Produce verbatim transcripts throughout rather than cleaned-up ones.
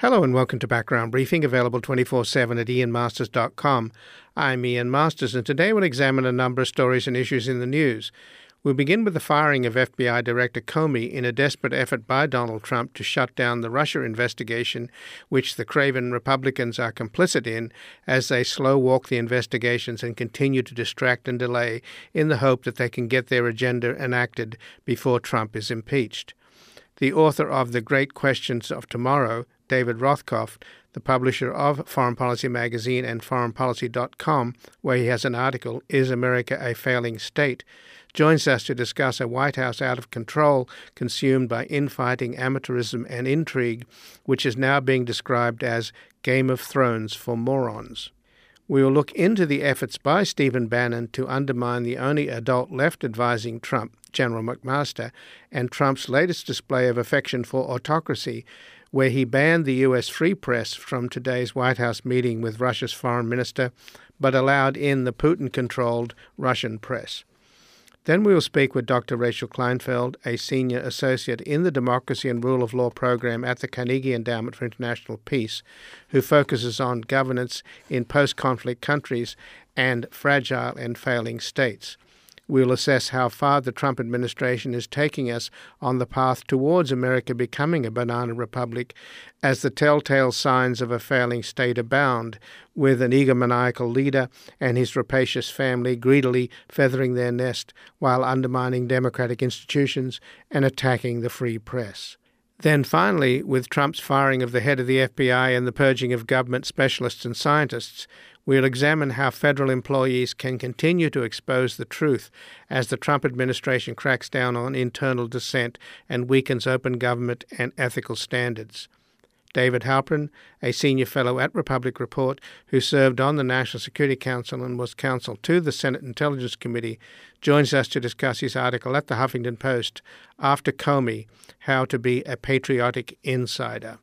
Hello and welcome to Background Briefing, available twenty-four seven at ian masters dot com. I'm Ian Masters, and today we'll examine a number of stories and issues in the news. We'll begin with the firing of F B I Director Comey in a desperate effort by Donald Trump to shut down the Russia investigation, which the craven Republicans are complicit in, as they slow-walk the investigations and continue to distract and delay in the hope that they can get their agenda enacted before Trump is impeached. The author of The Great Questions of Tomorrow, David Rothkopf, the publisher of Foreign Policy Magazine and foreign policy dot com, where he has an article, Is America a Failing State?, joins us to discuss a White House out of control, consumed by infighting, amateurism, and intrigue, which is now being described as Game of Thrones for morons. We will look into the efforts by Stephen Bannon to undermine the only adult left advising Trump, General McMaster, and Trump's latest display of affection for autocracy, where he banned the U S free press from today's White House meeting with Russia's foreign minister, but allowed in the Putin-controlled Russian press. Then we will speak with Doctor Rachel Kleinfeld, a senior associate in the Democracy and Rule of Law program at the Carnegie Endowment for International Peace, who focuses on governance in post-conflict countries and fragile and failing states. We'll assess how far the Trump administration is taking us on the path towards America becoming a banana republic, as the telltale signs of a failing state abound, with an egomaniacal leader and his rapacious family greedily feathering their nest while undermining democratic institutions and attacking the free press. Then finally, with Trump's firing of the head of the F B I and the purging of government specialists and scientists, we'll examine how federal employees can continue to expose the truth as the Trump administration cracks down on internal dissent and weakens open government and ethical standards. David Halpern, a senior fellow at Republic Report who served on the National Security Council and was counsel to the Senate Intelligence Committee, joins us to discuss his article at the Huffington Post, After Comey, How to Be a Patriotic Insider.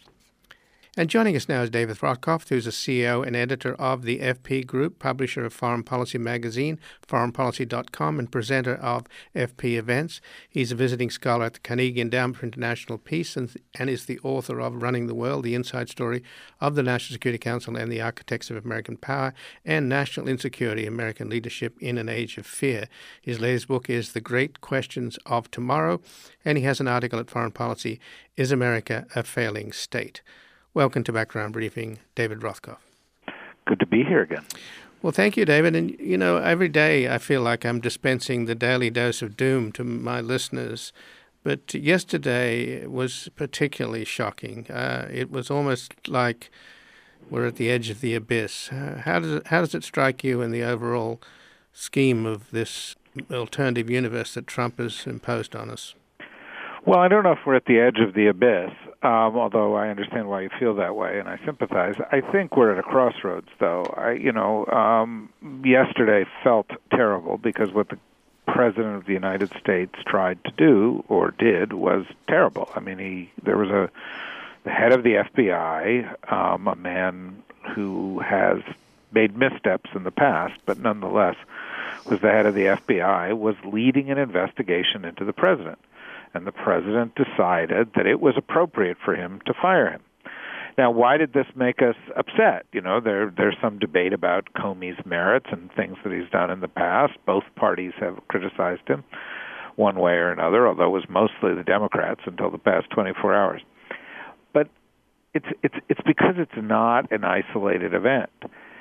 And joining us now is David Rothkopf, who's a C E O and editor of the F P Group, publisher of Foreign Policy Magazine, foreign policy dot com, and presenter of F P Events. He's a visiting scholar at the Carnegie Endowment for International Peace and, and is the author of Running the World, the Inside Story of the National Security Council and the Architects of American Power, and National Insecurity, American Leadership in an Age of Fear. His latest book is The Great Questions of Tomorrow, and he has an article at Foreign Policy, Is America a Failing State? Welcome to Background Briefing, David Rothkopf. Good to be here again. Well, thank you, David. And, you know, every day I feel like I'm dispensing the daily dose of doom to my listeners. But yesterday was particularly shocking. Uh, it was almost like we're at the edge of the abyss. Uh, how does it, how does it strike you in the overall scheme of this alternative universe that Trump has imposed on us? Well, I don't know if we're at the edge of the abyss, um, although I understand why you feel that way, and I sympathize. I think we're at a crossroads, though. I, you know, um, yesterday felt terrible because what the President of the United States tried to do, or did, was terrible. I mean, he there was a the head of the F B I, um, a man who has made missteps in the past, but nonetheless was the head of the F B I, was leading an investigation into the President. And the President decided that it was appropriate for him to fire him. Now, why did this make us upset? You know, there there's some debate about Comey's merits and things that he's done in the past. Both parties have criticized him one way or another, although it was mostly the Democrats until the past twenty-four hours. But it's it's it's because it's not an isolated event.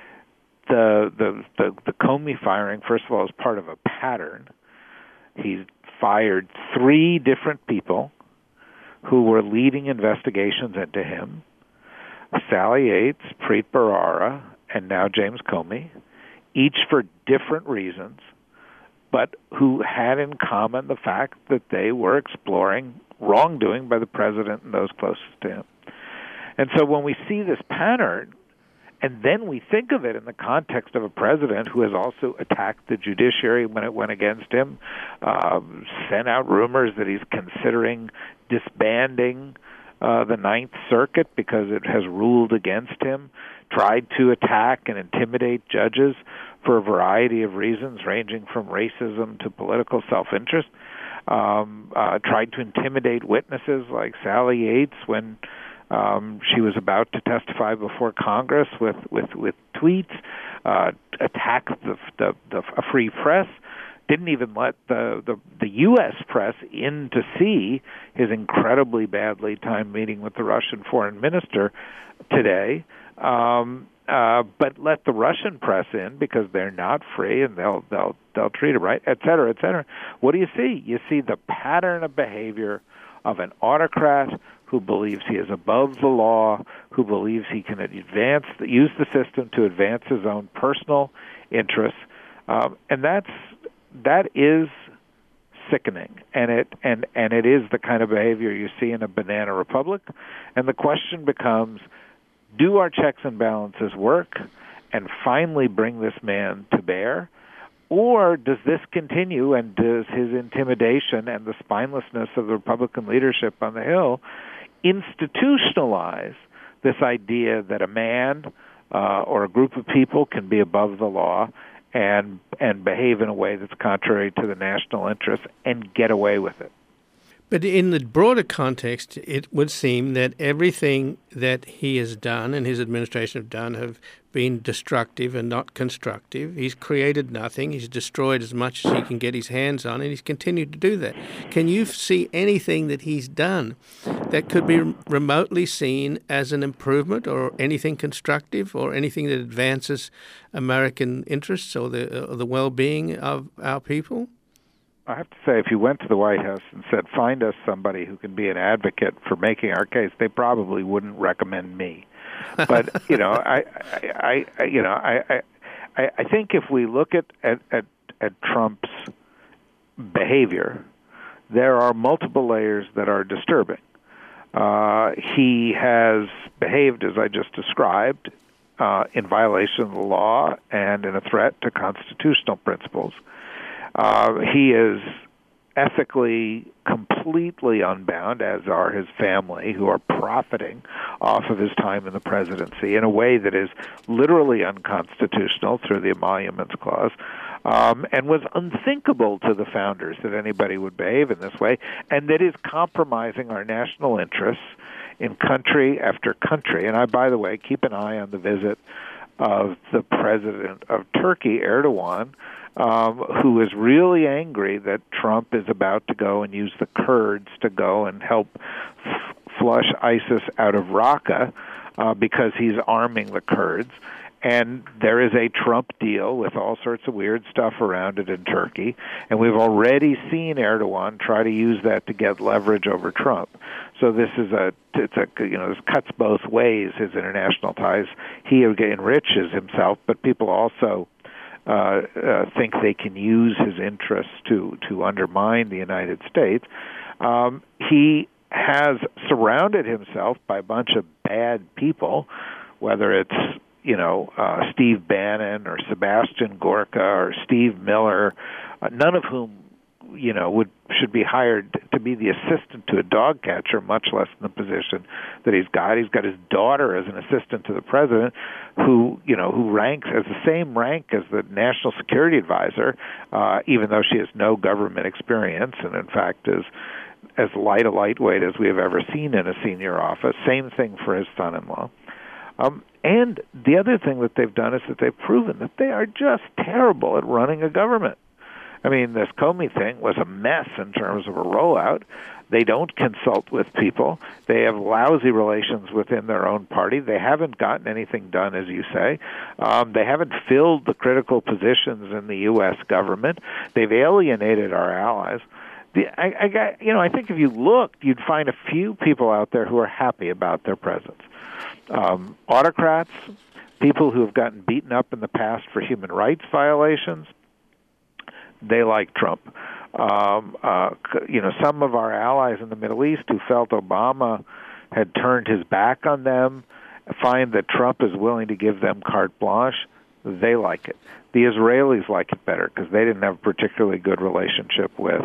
The the the, the Comey firing, first of all, is part of a pattern. He's fired three different people who were leading investigations into him, Sally Yates, Preet Bharara, and now James Comey, each for different reasons, but who had in common the fact that they were exploring wrongdoing by the President and those closest to him. And so when we see this pattern, and then we think of it in the context of a president who has also attacked the judiciary when it went against him, uh, sent out rumors that he's considering disbanding uh, the Ninth Circuit because it has ruled against him, tried to attack and intimidate judges for a variety of reasons, ranging from racism to political self-interest, um, uh, tried to intimidate witnesses like Sally Yates when Um, she was about to testify before Congress with with with tweets, uh, attack the, the the a free press. Didn't even let the, the the U S press in to see his incredibly badly timed meeting with the Russian foreign minister today. Um, uh, but let the Russian press in because they're not free and they'll they'll they'll treat it right, et cetera, et cetera. What do you see? You see the pattern of behavior of an autocrat who believes he is above the law, who believes he can advance, use the system to advance his own personal interests, um, and that's that is sickening, and it and and it is the kind of behavior you see in a banana republic. And the question becomes, do our checks and balances work and finally bring this man to bear? Or does this continue, and does his intimidation and the spinelessness of the Republican leadership on the Hill institutionalize this idea that a man uh, or a group of people can be above the law and and behave in a way that's contrary to the national interest and get away with it? But in the broader context, it would seem that everything that he has done and his administration have done have been destructive and not constructive. He's created nothing. He's destroyed as much as he can get his hands on, and he's continued to do that. Can you see anything that he's done that could be remotely seen as an improvement or anything constructive or anything that advances American interests or the, or the well-being of our people? I have to say, if you went to the White House and said, find us somebody who can be an advocate for making our case, they probably wouldn't recommend me. But, you know, I, I, I you know, I, I, I think if we look at, at, at, at Trump's behavior, there are multiple layers that are disturbing. Uh, he has behaved, as I just described, uh, in violation of the law and in a threat to constitutional principles. Uh, he is ethically completely unbound, as are his family, who are profiting off of his time in the presidency in a way that is literally unconstitutional through the Emoluments Clause, um, and was unthinkable to the founders that anybody would behave in this way, and that is compromising our national interests in country after country. And I, by the way, keep an eye on the visit of the president of Turkey, Erdogan, Um, who is really angry that Trump is about to go and use the Kurds to go and help f- flush ISIS out of Raqqa uh, because he's arming the Kurds. And there is a Trump deal with all sorts of weird stuff around it in Turkey. And we've already seen Erdogan try to use that to get leverage over Trump. So this is a, it's a, you know, this cuts both ways, his international ties. He enriches himself, but people also Uh, uh, think they can use his interests to, to undermine the United States. Um, he has surrounded himself by a bunch of bad people, whether it's, you know, uh, Steve Bannon or Sebastian Gorka or Steve Miller, uh, none of whom, you know, would should be hired to be the assistant to a dog catcher, much less in the position that he's got. He's got his daughter as an assistant to the president, who, you know, who ranks as the same rank as the national security advisor, uh, even though she has no government experience, and in fact is as light a lightweight as we have ever seen in a senior office. Same thing for his son-in-law. Um, and the other thing that they've done is that they've proven that they are just terrible at running a government. I mean, this Comey thing was a mess in terms of a rollout. They don't consult with people. They have lousy relations within their own party. They haven't gotten anything done, as you say. Um, they haven't filled the critical positions in the U S government. They've alienated our allies. The, I, I got, you know, I think if you looked, you'd find a few people out there who are happy about their presence. Um, autocrats, people who have gotten beaten up in the past for human rights violations, they like Trump. Um, uh, you know, some of our allies in the Middle East who felt Obama had turned his back on them find that Trump is willing to give them carte blanche. They like it. The Israelis like it better because they didn't have a particularly good relationship with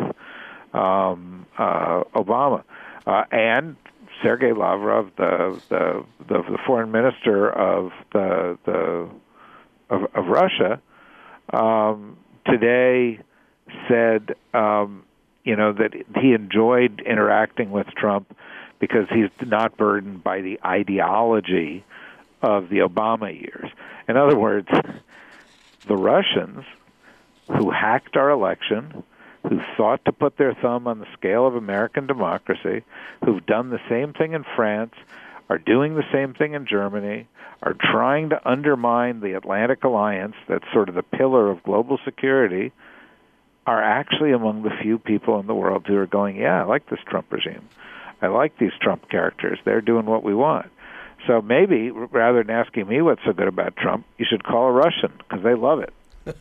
um, uh, Obama. Uh, and Sergei Lavrov, the, the the the foreign minister of the the of, of Russia, um, today said, um, you know, that he enjoyed interacting with Trump because he's not burdened by the ideology of the Obama years. In other words, the Russians who hacked our election, who sought to put their thumb on the scale of American democracy, who've done the same thing in France, are doing the same thing in Germany, are trying to undermine the Atlantic Alliance, that's sort of the pillar of global security, are actually among the few people in the world who are going, yeah, I like this Trump regime. I like these Trump characters. They're doing what we want. So maybe, rather than asking me what's so good about Trump, you should call a Russian, because they love it.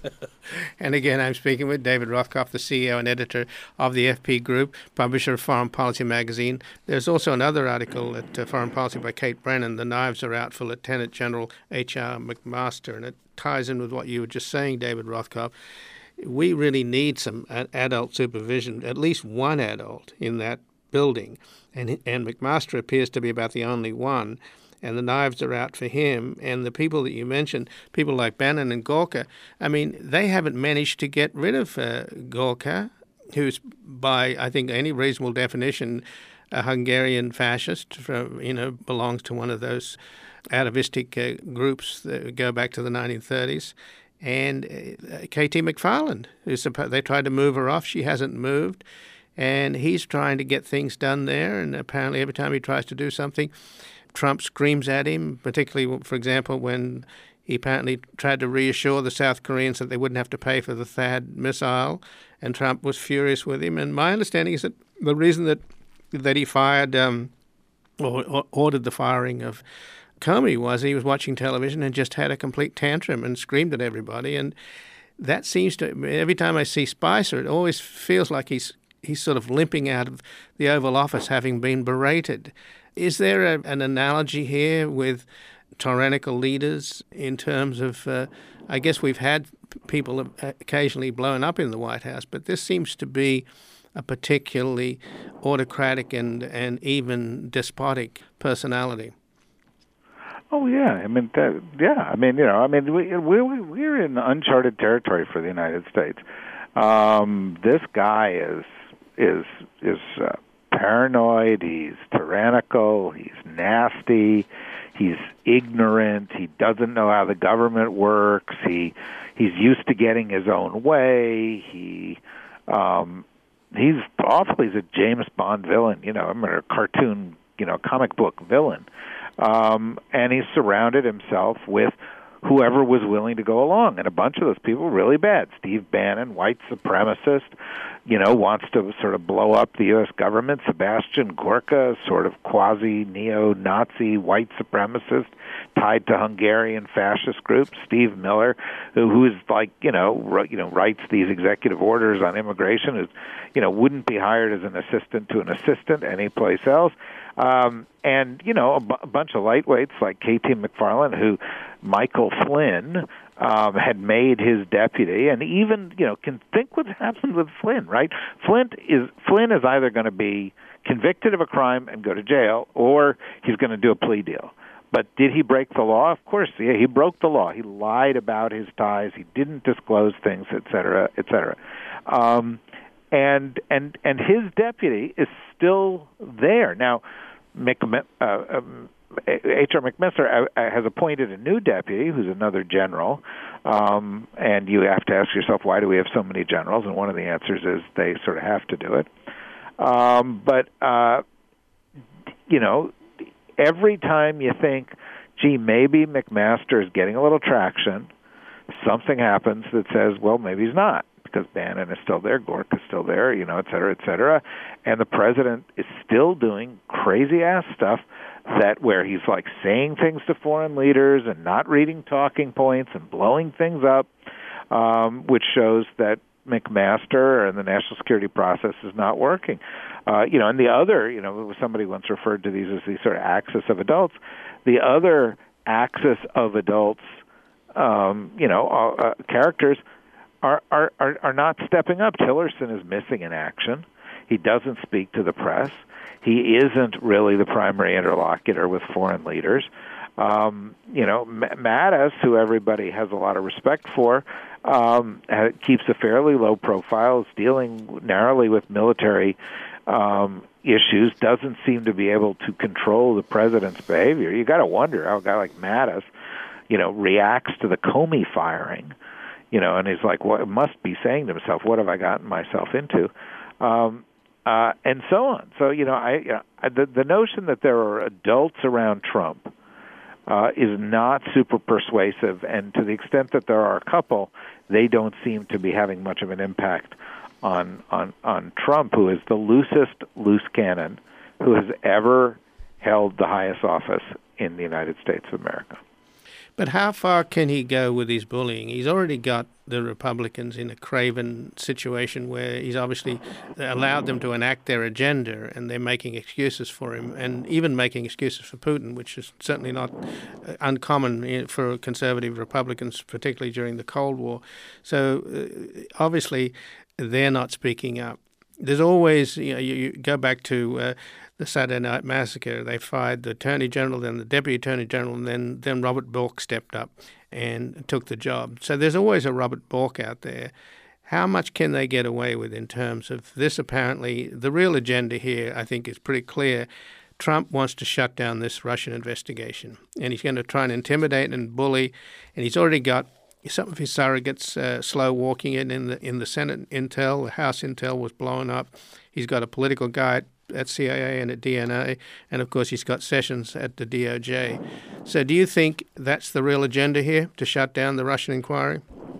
And again, I'm speaking with David Rothkopf, the C E O and editor of the F P Group, publisher of Foreign Policy magazine. There's also another article at uh, Foreign Policy by Kate Brennan, The Knives Are Out for Lieutenant General H R McMaster, and it ties in with what you were just saying, David Rothkopf. We really need some adult supervision, at least one adult in that building, and and McMaster appears to be about the only one. And the knives are out for him. And the people that you mentioned, people like Bannon and Gorka, I mean, they haven't managed to get rid of uh, Gorka, who's, by, I think, any reasonable definition, a Hungarian fascist, from, you know, belongs to one of those atavistic uh, groups that go back to the nineteen thirties. And uh, K T McFarland, who's supposed, they tried to move her off. She hasn't moved. And he's trying to get things done there. And apparently every time he tries to do something, Trump screams at him, particularly, for example, when he apparently tried to reassure the South Koreans that they wouldn't have to pay for the THAAD missile, and Trump was furious with him. And my understanding is that the reason that that he fired um, or, or ordered the firing of Comey was he was watching television and just had a complete tantrum and screamed at everybody. And that seems to, every time I see Spicer, it always feels like he's he's sort of limping out of the Oval Office having been berated. Is there a, an analogy here with tyrannical leaders in terms of, uh, I guess we've had people occasionally blown up in the White House, but this seems to be a particularly autocratic and, and even despotic personality. Oh yeah, I mean, that, yeah, I mean, you know, I mean, we we we're in uncharted territory for the United States. Um, this guy is is is. Uh, paranoid, he's tyrannical, he's nasty, he's ignorant, he doesn't know how the government works, he he's used to getting his own way, he um he's awful, he's a James Bond villain, you know, I mean a cartoon, you know, comic book villain. Um and he's surrounded himself with whoever was willing to go along, and a bunch of those people really bad. Steve Bannon, white supremacist, you know, wants to sort of blow up the U S government. Sebastian Gorka, sort of quasi-neo-Nazi white supremacist tied to Hungarian fascist groups. Steve Miller, who, who is like, you know, r- you know, writes these executive orders on immigration, who, you know, wouldn't be hired as an assistant to an assistant anyplace else. Um, and, you know, a, b- a bunch of lightweights like K T McFarland, who Michael Flynn um, had made his deputy, and even, you know, can think what's happened with Flynn, right? Flynn is Flynn is either going to be convicted of a crime and go to jail, or he's going to do a plea deal. But did he break the law? Of course, yeah, he broke the law. He lied about his ties. He didn't disclose things, et cetera, et cetera. Um, and and and his deputy is still there now. Mc, uh, um, H R McMaster has appointed a new deputy, who's another general, um, and you have to ask yourself, why do we have so many generals? And one of the answers is they sort of have to do it. Um, but uh, you know, every time you think, gee, maybe McMaster is getting a little traction, something happens that says, well, maybe he's not, because Bannon is still there, Gorka is still there, you know, et cetera, et cetera. And the president is still doing crazy-ass stuff that where he's like saying things to foreign leaders and not reading talking points and blowing things up, um, which shows that McMaster and the national security process is not working. Uh, you know, and the other, you know, somebody once referred to these as the sort of axis of adults. The other axis of adults, um, you know, uh, characters are, are, are, are not stepping up. Tillerson is missing in action. He doesn't speak to the press. He isn't really the primary interlocutor with foreign leaders. Um, you know, Mattis, who everybody has a lot of respect for, um, keeps a fairly low profile, is dealing narrowly with military um, issues, doesn't seem to be able to control the president's behavior. You got to wonder how a guy like Mattis, you know, reacts to the Comey firing, you know, and he's like, what must be saying to himself, what have I gotten myself into? Um, uh, and so on. So, you know, I, uh, the, the notion that there are adults around Trump uh, is not super persuasive, and to the extent that there are a couple, they don't seem to be having much of an impact on on on Trump, who is the loosest loose cannon who has ever held the highest office in the United States of America. But how far can he go with his bullying? He's already got the Republicans in a craven situation where he's obviously allowed them to enact their agenda, and they're making excuses for him, and even making excuses for Putin, which is certainly not uncommon for conservative Republicans, particularly during the Cold War. So uh, obviously they're not speaking up. There's always, you know, you, you go back to uh, the Saturday Night Massacre. They fired the Attorney General, then the Deputy Attorney General, and then, then Robert Bork stepped up and took the job. So there's always a Robert Bork out there. How much can they get away with in terms of this? Apparently, the real agenda here, I think, is pretty clear. Trump wants to shut down this Russian investigation, and he's going to try and intimidate and bully, and he's already got some of his surrogates uh, slow walking it in the in the Senate intel. The House intel was blown up. He's got a political guy at, at C I A and at D N A, and of course he's got Sessions at the D O J. So do you think that's the real agenda here, to shut down the Russian inquiry?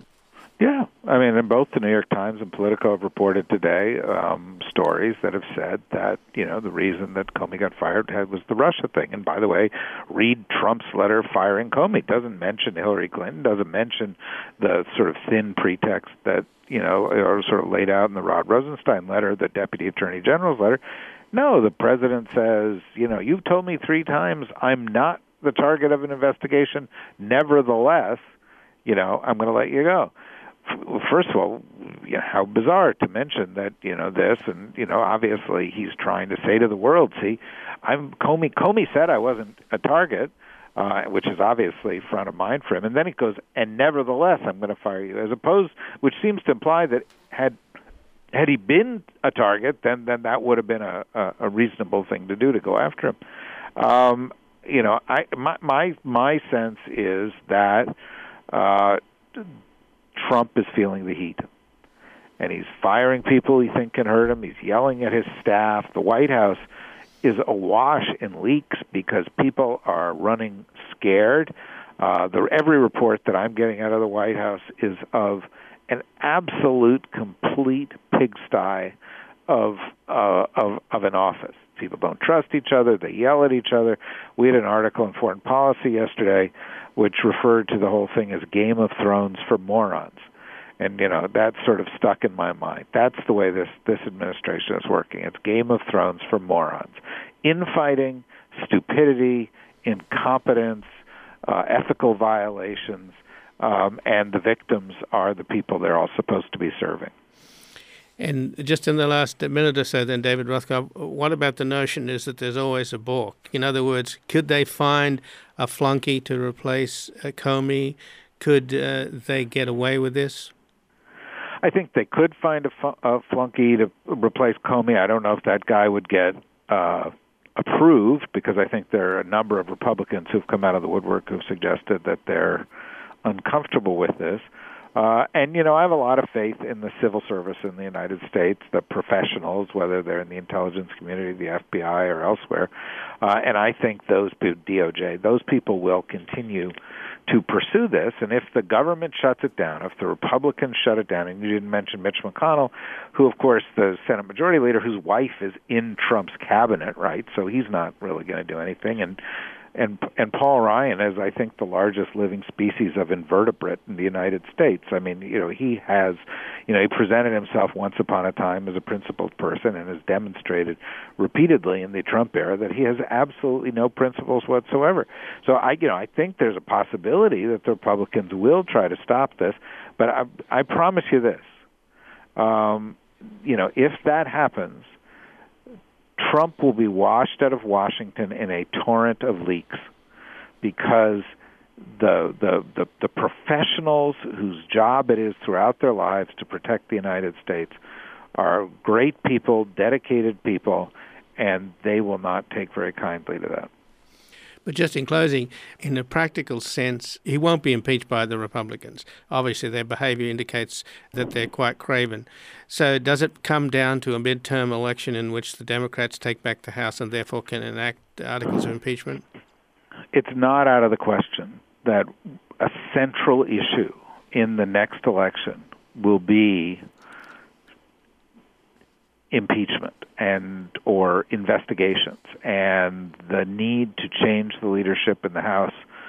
Yeah. I mean, and both the New York Times and Politico have reported today um, stories that have said that, you know, the reason that Comey got fired was the Russia thing. And by the way, read Trump's letter firing Comey. It doesn't mention Hillary Clinton, doesn't mention the sort of thin pretext that, you know, are sort of laid out in the Rod Rosenstein letter, the Deputy Attorney General's letter. No, the president says, you know, you've told me three times I'm not the target of an investigation. Nevertheless, you know, I'm going to let you go. First of all, you know, how bizarre to mention that, you know, this, and, you know, obviously he's trying to say to the world, see, I'm Comey, Comey said I wasn't a target, uh, which is obviously front of mind for him. And then he goes, and nevertheless, I'm going to fire you, as opposed, which seems to imply that had had he been a target, then, then that would have been a, a, a reasonable thing to do, to go after him. Um, you know, I my my, my sense is that uh, Trump is feeling the heat, and he's firing people he thinks can hurt him. He's yelling at his staff. The White House is awash in leaks because people are running scared. Uh, the, every report that I'm getting out of the White House is of an absolute, complete pigsty of uh, of of an office. People don't trust each other. They yell at each other. We had an article in Foreign Policy yesterday which referred to the whole thing as Game of Thrones for morons. And, you know, that's sort of stuck in my mind. That's the way this, this administration is working. It's Game of Thrones for morons. Infighting, stupidity, incompetence, uh, ethical violations, um, and the victims are the people they're all supposed to be serving. And just in the last minute or so then, David Rothkopf, what about the notion is that there's always a Bork? In other words, could they find a flunky to replace uh, Comey? Could uh, they get away with this? I think they could find a, fu- a flunky to replace Comey. I don't know if that guy would get uh, approved, because I think there are a number of Republicans who've come out of the woodwork who've suggested that they're uncomfortable with this. Uh, and, you know, I have a lot of faith in the civil service in the United States, the professionals, whether they're in the intelligence community, the F B I, or elsewhere. Uh, and I think those people, D O J, those people will continue to pursue this. And if the government shuts it down, if the Republicans shut it down, and you didn't mention Mitch McConnell, who, of course, the Senate Majority Leader, whose wife is in Trump's cabinet, right? So he's not really going to do anything. And And and Paul Ryan is, I think, the largest living species of invertebrate in the United States. I mean, you know, he has, you know, he presented himself once upon a time as a principled person and has demonstrated repeatedly in the Trump era that he has absolutely no principles whatsoever. So I, you know, I think there's a possibility that the Republicans will try to stop this. But I, I promise you this, um, you know, if that happens, Trump will be washed out of Washington in a torrent of leaks, because the, the the the professionals whose job it is throughout their lives to protect the United States are great people, dedicated people, and they will not take very kindly to that. But just in closing, in a practical sense, he won't be impeached by the Republicans. Obviously, their behavior indicates that they're quite craven. So does it come down to a midterm election in which the Democrats take back the House and therefore can enact articles of impeachment? It's not out of the question that a central issue in the next election will be impeachment and or investigations, and the need to change the leadership in the House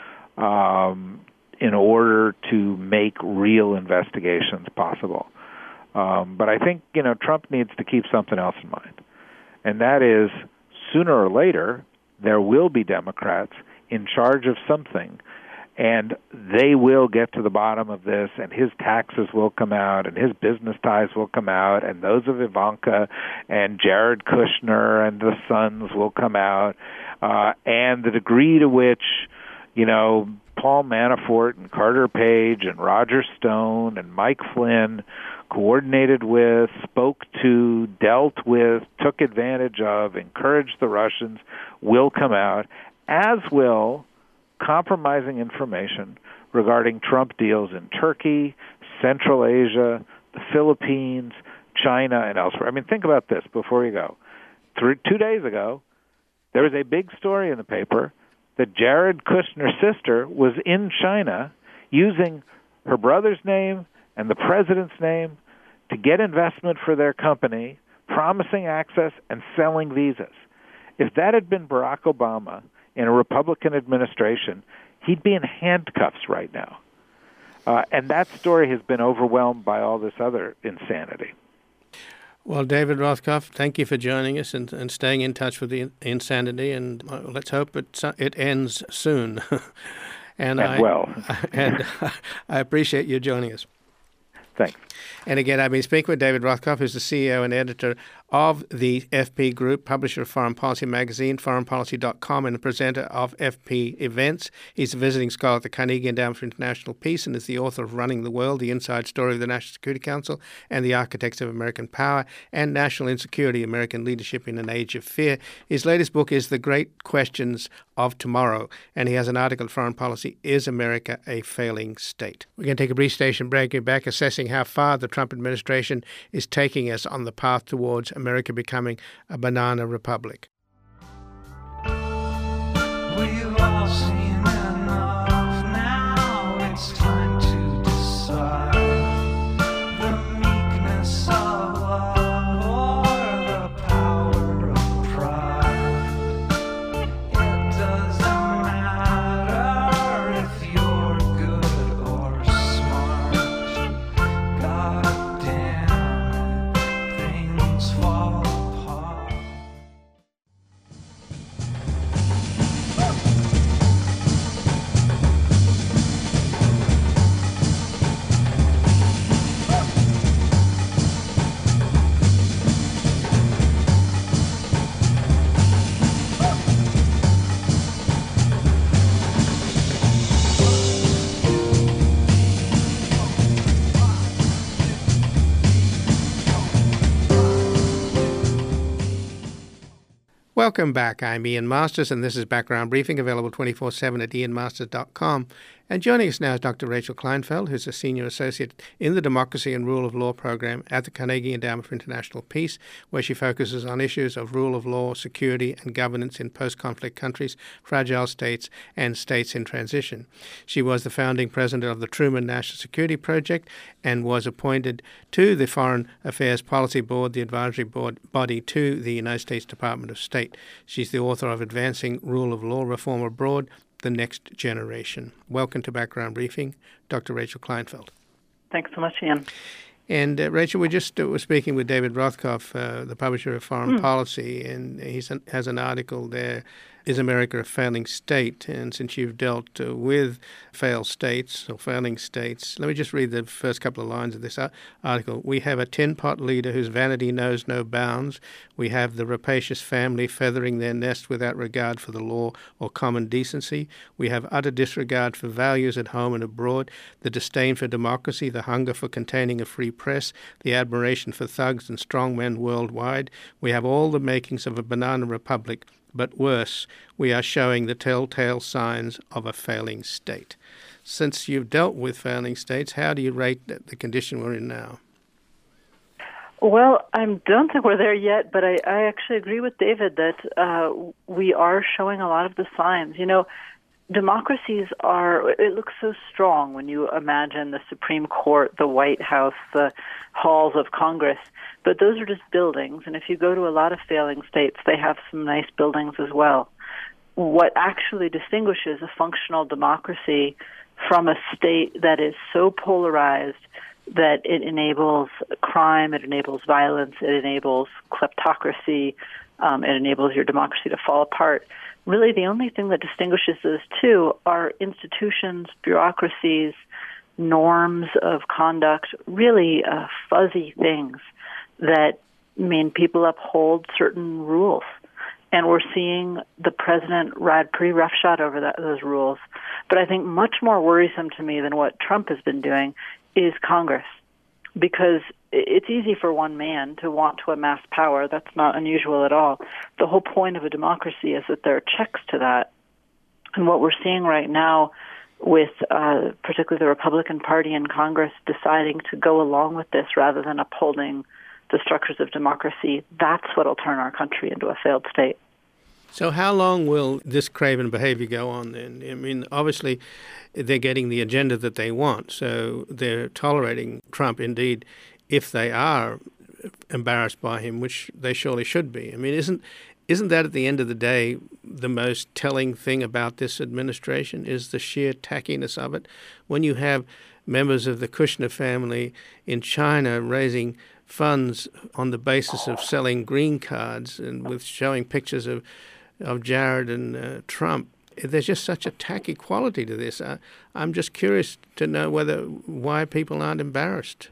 um, in order to make real investigations possible. Um, but I think, you know, Trump needs to keep something else in mind, and that is sooner or later there will be Democrats in charge of something, and they will get to the bottom of this, and his taxes will come out, and his business ties will come out, and those of Ivanka and Jared Kushner and the sons will come out, uh, and the degree to which, you know, Paul Manafort and Carter Page and Roger Stone and Mike Flynn coordinated with, spoke to, dealt with, took advantage of, encouraged the Russians will come out, as will compromising information regarding Trump deals in Turkey, Central Asia, the Philippines, China, and elsewhere. I mean, think about this before you go. Three, two days ago, there was a big story in the paper that Jared Kushner's sister was in China using her brother's name and the president's name to get investment for their company, promising access and selling visas. If that had been Barack Obama in a Republican administration, he'd be in handcuffs right now. Uh, and that story has been overwhelmed by all this other insanity. Well, David Rothkopf, thank you for joining us and, and staying in touch with the insanity, and uh, let's hope it, it ends soon. and and I, well. and I appreciate you joining us. Thanks. And again, I've been speaking with David Rothkopf, who's the C E O and editor of the F P Group, publisher of Foreign Policy magazine, foreign policy dot com, and a presenter of F P events. He's a visiting scholar at the Carnegie Endowment for International Peace and is the author of Running the World, The Inside Story of the National Security Council and the Architects of American Power, and National Insecurity, American Leadership in an Age of Fear. His latest book is The Great Questions of Tomorrow, and he has an article, Foreign Policy, Is America a Failing State? We're going to take a brief station break. We're back assessing how far the Trump administration is taking us on the path towards America becoming a banana republic. We've all seen enough now. It's time to decide the meekness of love or the power of pride. It doesn't matter if you're good or smart. God damn it, things fall apart. Welcome back. I'm Ian Masters, and this is Background Briefing, available twenty-four seven at ian masters dot com. And joining us now is Doctor Rachel Kleinfeld, who's a senior associate in the Democracy and Rule of Law program at the Carnegie Endowment for International Peace, where she focuses on issues of rule of law, security, and governance in post-conflict countries, fragile states, and states in transition. She was the founding president of the Truman National Security Project and was appointed to the Foreign Affairs Policy Board, the advisory board body to the United States Department of State. She's the author of Advancing Rule of Law Reform Abroad, The Next Generation. Welcome to Background Briefing, Doctor Rachel Kleinfeld. Thanks so much, Ian. And uh, Rachel, we just uh, were speaking with David Rothkopf, uh, the publisher of Foreign mm. Policy, and he has an article there is America a failing state? And since you've dealt uh, with failed states or failing states, let me just read the first couple of lines of this article. We have a tin-pot leader whose vanity knows no bounds. We have the rapacious family feathering their nest without regard for the law or common decency. We have utter disregard for values at home and abroad, the disdain for democracy, the hunger for containing a free press, the admiration for thugs and strongmen worldwide. We have all the makings of a banana republic, but worse, we are showing the telltale signs of a failing state. Since you've dealt with failing states, how do you rate the condition we're in now? Well, I don't think we're there yet, but I, I actually agree with David that uh, we are showing a lot of the signs. You know, democracies are, it looks so strong when you imagine the Supreme Court, the White House, the halls of Congress, but those are just buildings. And if you go to a lot of failing states, they have some nice buildings as well. What actually distinguishes a functional democracy from a state that is so polarized that it enables crime, it enables violence, it enables kleptocracy, um, it enables your democracy to fall apart. Really, the only thing that distinguishes those two are institutions, bureaucracies, norms of conduct, really uh, fuzzy things that mean people uphold certain rules. And we're seeing the president ride pretty roughshod over that, those rules. But I think much more worrisome to me than what Trump has been doing is Congress, because it's easy for one man to want to amass power. That's not unusual at all. The whole point of a democracy is that there are checks to that. And what we're seeing right now with uh, particularly the Republican Party in Congress deciding to go along with this rather than upholding the structures of democracy, that's what will turn our country into a failed state. So how long will this craven behavior go on then? I mean, obviously, they're getting the agenda that they want, so they're tolerating Trump, indeed, if they are embarrassed by him, which they surely should be. I mean, isn't isn't that at the end of the day the most telling thing about this administration is the sheer tackiness of it? When you have members of the Kushner family in China raising funds on the basis of selling green cards and with showing pictures of of Jared and uh, Trump, there's just such a tacky quality to this. I, I'm just curious to know whether why people aren't embarrassed.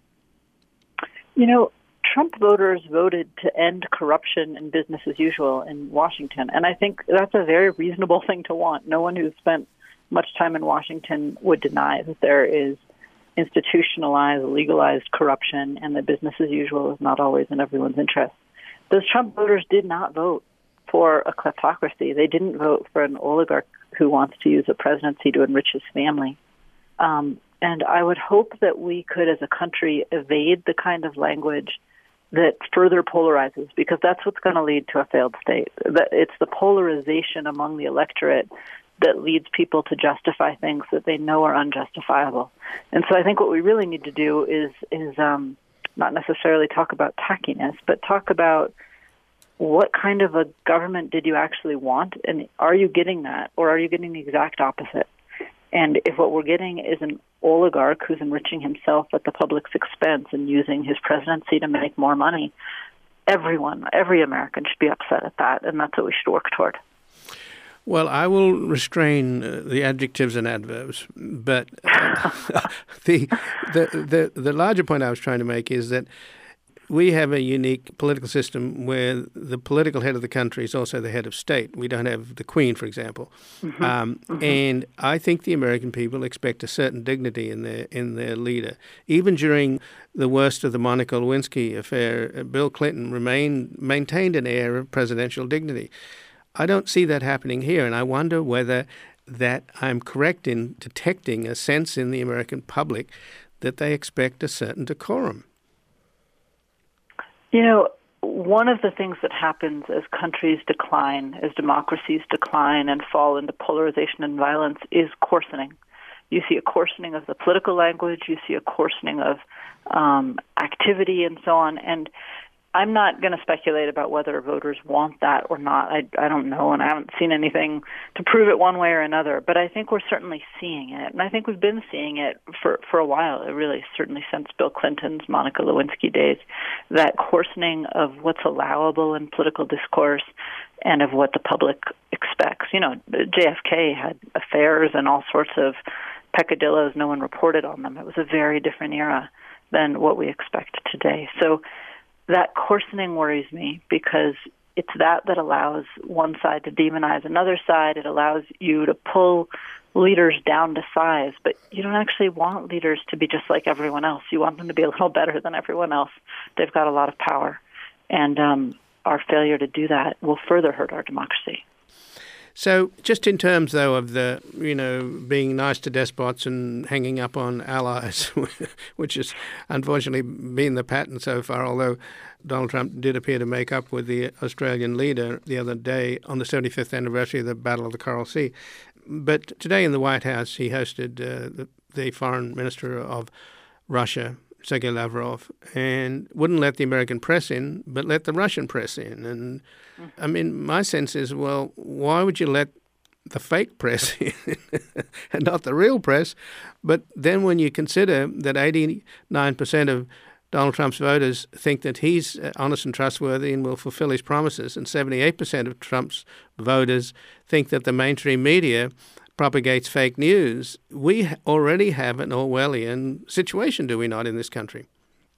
You know, Trump voters voted to end corruption and business as usual in Washington, and I think that's a very reasonable thing to want. No one who's spent much time in Washington would deny that there is institutionalized, legalized corruption, and that business as usual is not always in everyone's interest. Those Trump voters did not vote for a kleptocracy. They didn't vote for an oligarch who wants to use a presidency to enrich his family. Um, and I would hope that we could, as a country, evade the kind of language that further polarizes, because that's what's going to lead to a failed state. It's the polarization among the electorate that leads people to justify things that they know are unjustifiable. And so I think what we really need to do is is um, not necessarily talk about tackiness, but talk about what kind of a government did you actually want, and are you getting that, or are you getting the exact opposite? And if what we're getting is an oligarch who's enriching himself at the public's expense and using his presidency to make more money, everyone, every American should be upset at that, and that's what we should work toward. Well, I will restrain uh, the adjectives and adverbs, but uh, the, the the the larger point I was trying to make is that we have a unique political system where the political head of the country is also the head of state. We don't have the Queen, for example. Mm-hmm. Um, mm-hmm. And I think the American people expect a certain dignity in their in their leader. Even during the worst of the Monica Lewinsky affair, Bill Clinton remained maintained an air of presidential dignity. I don't see that happening here, and I wonder whether that I'm correct in detecting a sense in the American public that they expect a certain decorum. You know, one of the things that happens as countries decline, as democracies decline and fall into polarization and violence is coarsening. You see a coarsening of the political language, you see a coarsening of um, activity and so on. And I'm not going to speculate about whether voters want that or not. I, I don't know, and I haven't seen anything to prove it one way or another. But I think we're certainly seeing it, and I think we've been seeing it for, for a while, really, certainly since Bill Clinton's Monica Lewinsky days, that coarsening of what's allowable in political discourse and of what the public expects. You know, J F K had affairs and all sorts of peccadillos. No one reported on them. It was a very different era than what we expect today. So that coarsening worries me because it's that that allows one side to demonize another side. It allows you to pull leaders down to size, but you don't actually want leaders to be just like everyone else. You want them to be a little better than everyone else. They've got a lot of power, and um, our failure to do that will further hurt our democracy. So just in terms, though, of the, you know, being nice to despots and hanging up on allies, which has unfortunately been the pattern so far, although Donald Trump did appear to make up with the Australian leader the other day on the seventy-fifth anniversary of the Battle of the Coral Sea. But today in the White House, he hosted uh, the, the foreign minister of Russia, Sergei Lavrov, and wouldn't let the American press in, but let the Russian press in. And I mean, my sense is, well, why would you let the fake press in and not the real press? But then when you consider that eighty-nine percent of Donald Trump's voters think that he's honest and trustworthy and will fulfill his promises, and seventy-eight percent of Trump's voters think that the mainstream media propagates fake news, we already have an Orwellian situation, do we not, in this country?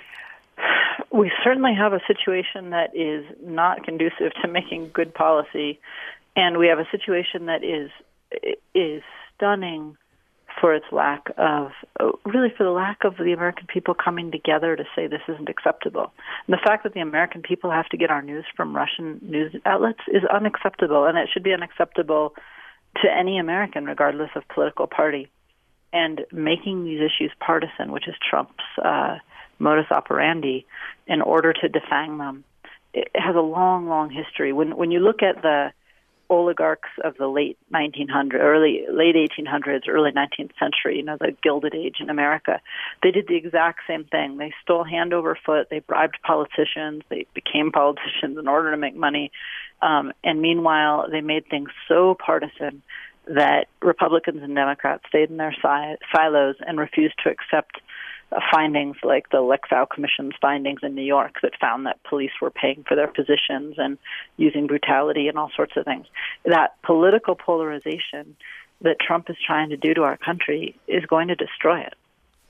We certainly have a situation that is not conducive to making good policy, and we have a situation that is is stunning for its lack of, really for the lack of the American people coming together to say this isn't acceptable. And the fact that the American people have to get our news from Russian news outlets is unacceptable, and it should be unacceptable to any American, regardless of political party. And making these issues partisan, which is Trump's uh, modus operandi, in order to defang them, it has a long, long history. When when you look at the oligarchs of the late nineteen hundreds, early late eighteen hundreds, early nineteenth century, you know, the Gilded Age in America, they did the exact same thing. They stole hand over foot. They bribed politicians. They became politicians in order to make money. Um, and meanwhile, they made things so partisan that Republicans and Democrats stayed in their si- silos and refused to accept uh, findings like the Lexow Commission's findings in New York that found that police were paying for their positions and using brutality and all sorts of things. That political polarization that Trump is trying to do to our country is going to destroy it.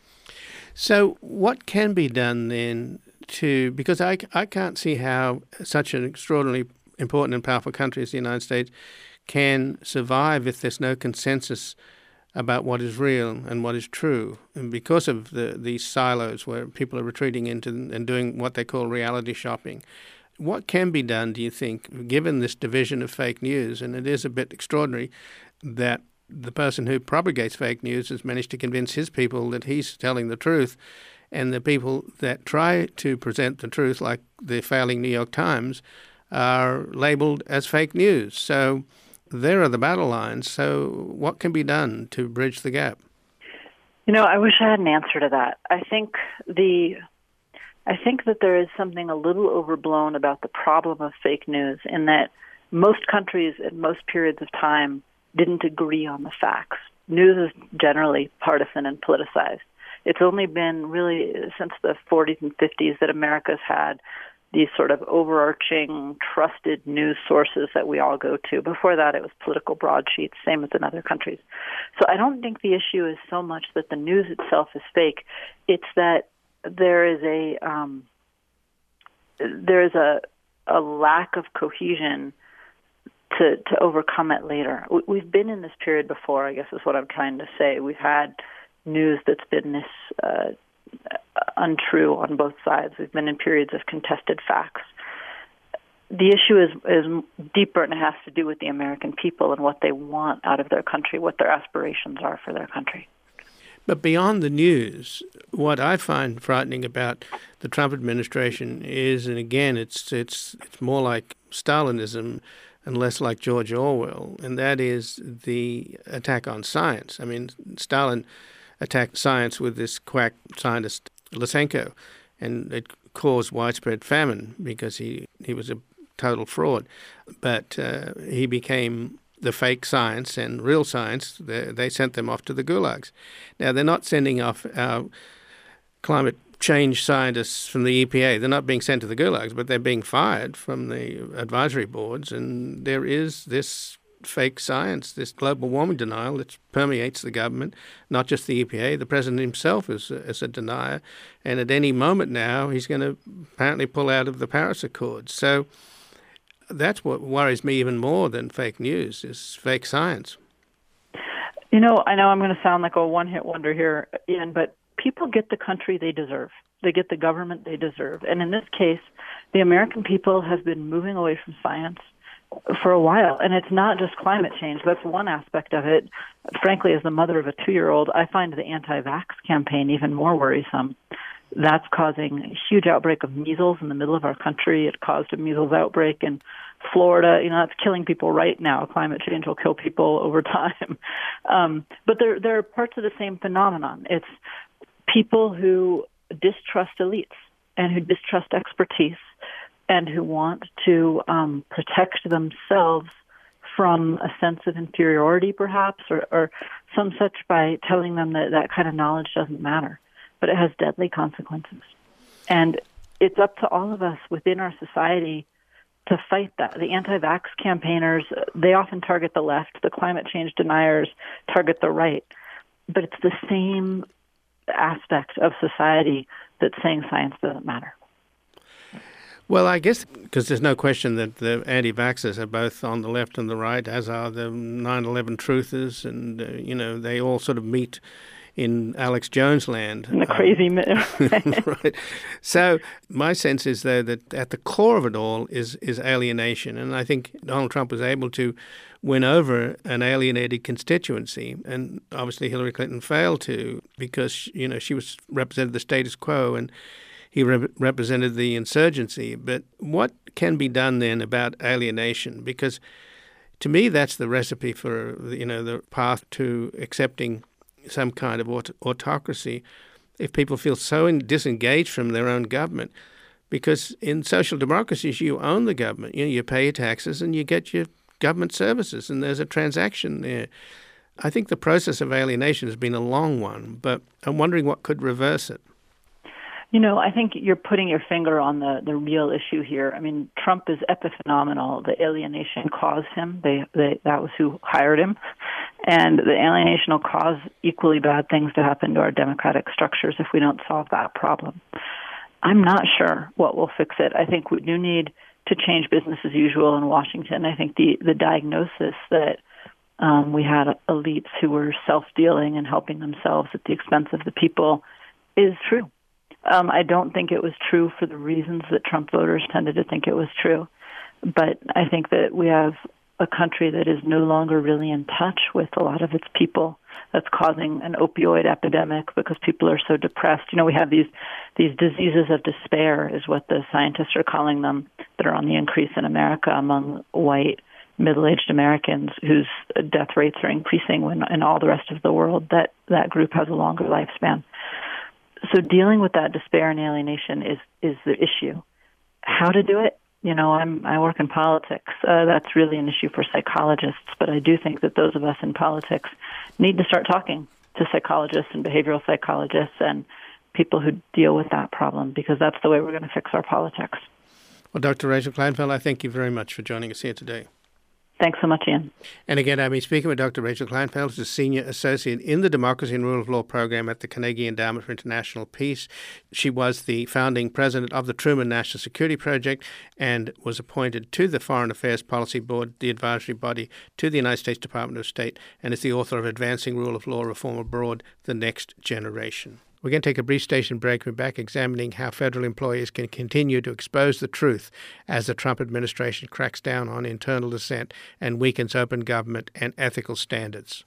So what can be done then to, because I, I can't see how such an extraordinarily important and powerful country as the United States can survive if there's no consensus about what is real and what is true. And because of the these silos where people are retreating into and doing what they call reality shopping, what can be done, do you think, given this division of fake news? And it is a bit extraordinary that the person who propagates fake news has managed to convince his people that he's telling the truth, and the people that try to present the truth, like the failing New York Times, are labeled as fake news. So there are the battle lines. So what can be done to bridge the gap? You know, I wish I had an answer to that. I think the I think that there is something a little overblown about the problem of fake news in that most countries at most periods of time didn't agree on the facts. News is generally partisan and politicized. It's only been really since the forties and fifties that America's had these sort of overarching, trusted news sources that we all go to. Before that, it was political broadsheets, same as in other countries. So I don't think the issue is so much that the news itself is fake. It's that there is a um, there is a a lack of cohesion to to overcome it later. We've been in this period before, I guess is what I'm trying to say. We've had news that's been this uh, untrue on both sides. We've been in periods of contested facts. The issue is is deeper, and it has to do with the American people and what they want out of their country, what their aspirations are for their country. But beyond the news, what I find frightening about the Trump administration is, and again, it's it's it's more like Stalinism and less like George Orwell, and that is the attack on science. I mean, Stalin attacked science with this quack scientist Lysenko, and it cause widespread famine because he, he was a total fraud. But uh, he became the fake science and real science. They, they sent them off to the gulags. Now, they're not sending off our climate change scientists from the E P A. They're not being sent to the gulags, but they're being fired from the advisory boards. And there is this fake science, this global warming denial that permeates the government, not just the E P A. The president himself is a, is a denier. And at any moment now, he's going to apparently pull out of the Paris Accords. So that's what worries me even more than fake news, is fake science. You know, I know I'm going to sound like a one-hit wonder here, Ian, but people get the country they deserve. They get the government they deserve. And in this case, the American people have been moving away from science for a while. And it's not just climate change. That's one aspect of it. Frankly, as the mother of a two-year-old, I find the anti-vax campaign even more worrisome. That's causing a huge outbreak of measles in the middle of our country. It caused a measles outbreak in Florida. You know, that's killing people right now. Climate change will kill people over time. Um, but there, there are parts of the same phenomenon. It's people who distrust elites and who distrust expertise and who want to um, protect themselves from a sense of inferiority, perhaps, or, or some such, by telling them that that kind of knowledge doesn't matter. But it has deadly consequences. And it's up to all of us within our society to fight that. The anti-vax campaigners, they often target the left. The climate change deniers target the right. But it's the same aspect of society that's saying science doesn't matter. Well, I guess because there's no question that the anti-vaxxers are both on the left and the right, as are the nine eleven truthers, and, uh, you know, they all sort of meet in Alex Jones land. In the crazy um, middle. Right. So my sense is, though, that at the core of it all is, is alienation. And I think Donald Trump was able to win over an alienated constituency. And obviously Hillary Clinton failed to, because, you know, she was represented the status quo and he re- represented the insurgency. But what can be done then about alienation? Because to me, that's the recipe for, you know, the path to accepting some kind of aut- autocracy, if people feel so in- disengaged from their own government. Because in social democracies, you own the government. You know, you pay your taxes and you get your government services, and there's a transaction there. I think the process of alienation has been a long one, but I'm wondering what could reverse it. You know, I think you're putting your finger on the, the real issue here. I mean, Trump is epiphenomenal. The alienation caused him. They, they that was who hired him. And the alienation will cause equally bad things to happen to our democratic structures if we don't solve that problem. I'm not sure what will fix it. I think we do need to change business as usual in Washington. I think the, the diagnosis that um, we had elites who were self-dealing and helping themselves at the expense of the people is true. Um, I don't think it was true for the reasons that Trump voters tended to think it was true. But I think that we have a country that is no longer really in touch with a lot of its people. That's causing an opioid epidemic because people are so depressed. You know, we have these these diseases of despair, is what the scientists are calling them, that are on the increase in America among white middle-aged Americans whose death rates are increasing when in all the rest of the world that, that group has a longer lifespan. So dealing with that despair and alienation is, is the issue. How to do it? You know, I'm, I work in politics. Uh, that's really an issue for psychologists, but I do think that those of us in politics need to start talking to psychologists and behavioral psychologists and people who deal with that problem, because that's the way we're going to fix our politics. Well, Doctor Rachel Kleinfeld, I thank you very much for joining us here today. Thanks so much, Ian. And again, I've been speaking with Doctor Rachel Kleinfeld, who's a Senior Associate in the Democracy and Rule of Law program at the Carnegie Endowment for International Peace. She was the founding president of the Truman National Security Project and was appointed to the Foreign Affairs Policy Board, the advisory body to the United States Department of State, and is the author of Advancing Rule of Law Reform Abroad, The Next Generation. We're going to take a brief station break. We're back examining how federal employees can continue to expose the truth as the Trump administration cracks down on internal dissent and weakens open government and ethical standards.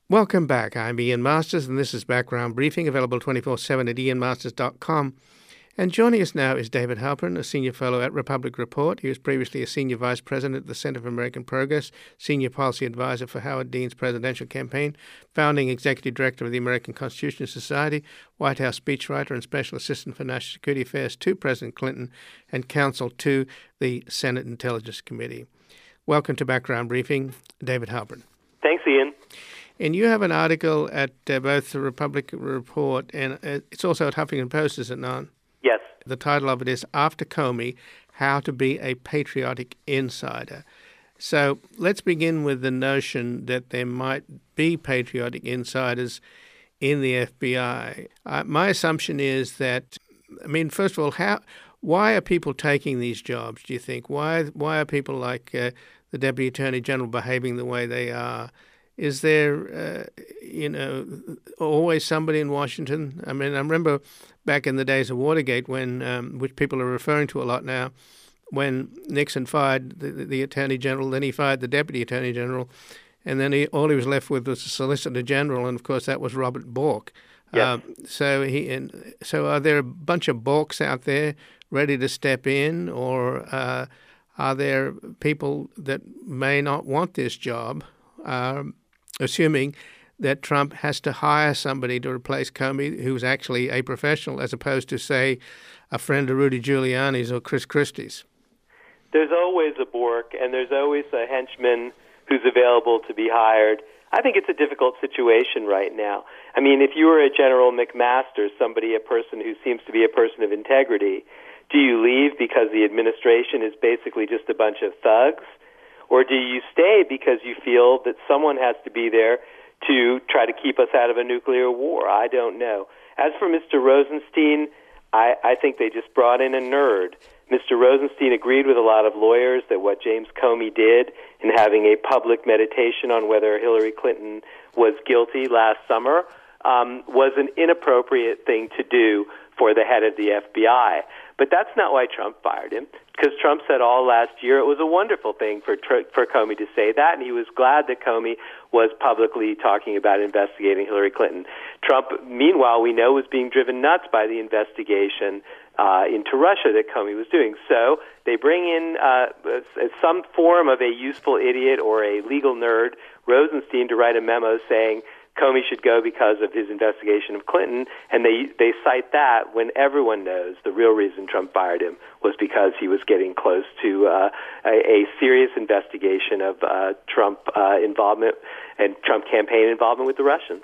Welcome back. I'm Ian Masters, and this is Background Briefing, available twenty-four seven at ian masters dot com. And joining us now is David Halperin, a senior fellow at Republic Report. He was previously a senior vice president at the Center for American Progress, senior policy advisor for Howard Dean's presidential campaign, founding executive director of the American Constitution Society, White House speechwriter and special assistant for national security affairs to President Clinton, and counsel to the Senate Intelligence Committee. Welcome to Background Briefing, David Halperin. Thanks, Ian. And you have an article at uh, both the Republic Report and uh, it's also at Huffington Post, is it not? Yes. The title of it is After Comey, How to Be a Patriotic Insider. So let's begin with the notion that there might be patriotic insiders in the F B I. Uh, my assumption is that, I mean, first of all, how, why are people taking these jobs, do you think? Why, why are people like uh, the Deputy Attorney General behaving the way they are? Is there, uh, you know, always somebody in Washington? I mean, I remember back in the days of Watergate, when um, which people are referring to a lot now, when Nixon fired the, the Attorney General, then he fired the Deputy Attorney General, and then he, all he was left with was the Solicitor General, and of course that was Robert Bork. Yes. Uh, so he, and, so are there a bunch of Borks out there ready to step in, or uh, are there people that may not want this job? Um, assuming that Trump has to hire somebody to replace Comey who's actually a professional, as opposed to, say, a friend of Rudy Giuliani's or Chris Christie's. There's always a Bork, and there's always a henchman who's available to be hired. I think it's a difficult situation right now. I mean, if you were a General McMaster, somebody, a person who seems to be a person of integrity, do you leave because the administration is basically just a bunch of thugs? Or do you stay because you feel that someone has to be there to try to keep us out of a nuclear war? I don't know. As for Mister Rosenstein, I, I think they just brought in a nerd. Mister Rosenstein agreed with a lot of lawyers that what James Comey did in having a public meditation on whether Hillary Clinton was guilty last summer um, was an inappropriate thing to do for the head of the F B I. But that's not why Trump fired him, because Trump said all last year it was a wonderful thing for for Comey to say that, and he was glad that Comey was publicly talking about investigating Hillary Clinton. Trump, meanwhile, we know was being driven nuts by the investigation uh, into Russia that Comey was doing. So they bring in uh, some form of a useful idiot or a legal nerd, Rosenstein, to write a memo saying Comey should go because of his investigation of Clinton, and they they cite that when everyone knows the real reason Trump fired him was because he was getting close to uh, a, a serious investigation of uh, Trump uh, involvement and Trump campaign involvement with the Russians.